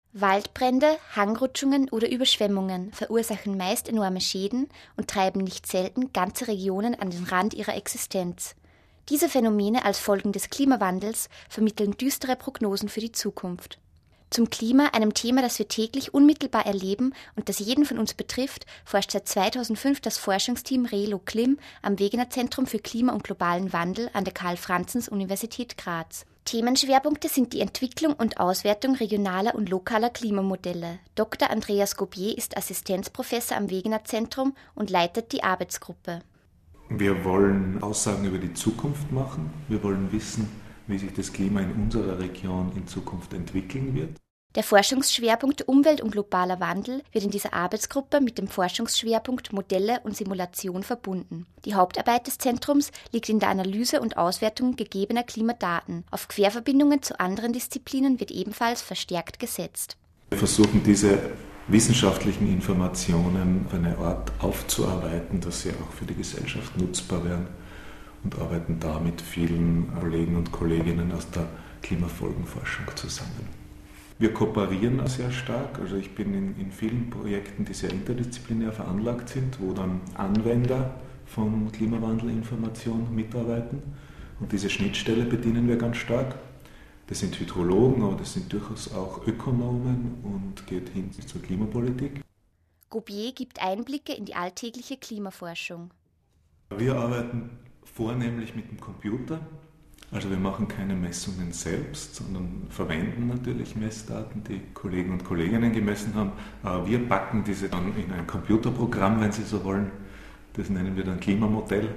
Waldbrände, Hangrutschungen oder Überschwemmungen verursachen meist enorme Schäden und treiben nicht selten ganze Regionen an den Rand ihrer Existenz. Diese Phänomene als Folgen des Klimawandels vermitteln düstere Prognosen für die Zukunft. Zum Klima, einem Thema, das wir täglich unmittelbar erleben und das jeden von uns betrifft, forscht seit 2005 das Forschungsteam Relo-Klim am Wegener Zentrum für Klima und globalen Wandel an der Karl-Franzens-Universität Graz. Themenschwerpunkte sind die Entwicklung und Auswertung regionaler und lokaler Klimamodelle. Dr. Andreas Gobier ist Assistenzprofessor am Wegener Zentrum und leitet die Arbeitsgruppe. Wir wollen Aussagen über die Zukunft machen. Wir wollen wissen, wie sich das Klima in unserer Region in Zukunft entwickeln wird. Der Forschungsschwerpunkt Umwelt und globaler Wandel wird in dieser Arbeitsgruppe mit dem Forschungsschwerpunkt Modelle und Simulation verbunden. Die Hauptarbeit des Zentrums liegt in der Analyse und Auswertung gegebener Klimadaten. Auf Querverbindungen zu anderen Disziplinen wird ebenfalls verstärkt gesetzt. Wir versuchen, diese wissenschaftlichen Informationen auf eine Art aufzuarbeiten, dass sie auch für die Gesellschaft nutzbar werden, und arbeiten da mit vielen Kollegen und Kolleginnen aus der Klimafolgenforschung zusammen. Wir kooperieren sehr stark, also ich bin in vielen Projekten, die sehr interdisziplinär veranlagt sind, wo dann Anwender von Klimawandelinformation mitarbeiten, und diese Schnittstelle bedienen wir ganz stark. Das sind Hydrologen, aber das sind durchaus auch Ökonomen und geht hin zur Klimapolitik. Gobier gibt Einblicke in die alltägliche Klimaforschung. Wir arbeiten vornehmlich mit dem Computer. Also wir machen keine Messungen selbst, sondern verwenden natürlich Messdaten, die Kollegen und Kolleginnen gemessen haben. Aber wir packen diese dann in ein Computerprogramm, wenn Sie so wollen. Das nennen wir dann Klimamodell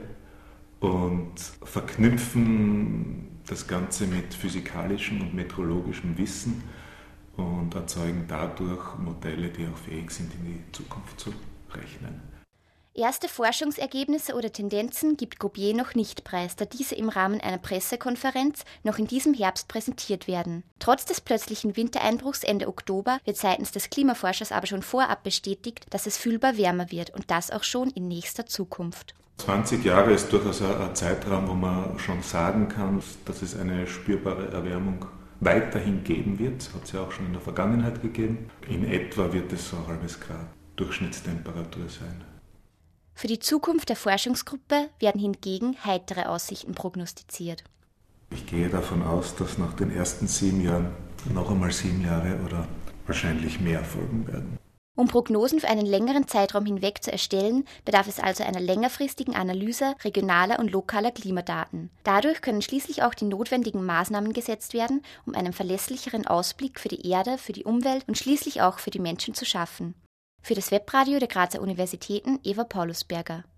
und verknüpfen das Ganze mit physikalischem und meteorologischem Wissen und erzeugen dadurch Modelle, die auch fähig sind, in die Zukunft zu rechnen. Erste Forschungsergebnisse oder Tendenzen gibt Gobier noch nicht preis, da diese im Rahmen einer Pressekonferenz noch in diesem Herbst präsentiert werden. Trotz des plötzlichen Wintereinbruchs Ende Oktober wird seitens des Klimaforschers aber schon vorab bestätigt, dass es fühlbar wärmer wird, und das auch schon in nächster Zukunft. 20 Jahre ist durchaus ein Zeitraum, wo man schon sagen kann, dass es eine spürbare Erwärmung weiterhin geben wird. Hat es ja auch schon in der Vergangenheit gegeben. In etwa wird es so ein halbes Grad Durchschnittstemperatur sein. Für die Zukunft der Forschungsgruppe werden hingegen heitere Aussichten prognostiziert. Ich gehe davon aus, dass nach den ersten 7 Jahren noch einmal 7 Jahre oder wahrscheinlich mehr folgen werden. Um Prognosen für einen längeren Zeitraum hinweg zu erstellen, bedarf es also einer längerfristigen Analyse regionaler und lokaler Klimadaten. Dadurch können schließlich auch die notwendigen Maßnahmen gesetzt werden, um einen verlässlicheren Ausblick für die Erde, für die Umwelt und schließlich auch für die Menschen zu schaffen. Für das Webradio der Grazer Universitäten Eva Paulusberger.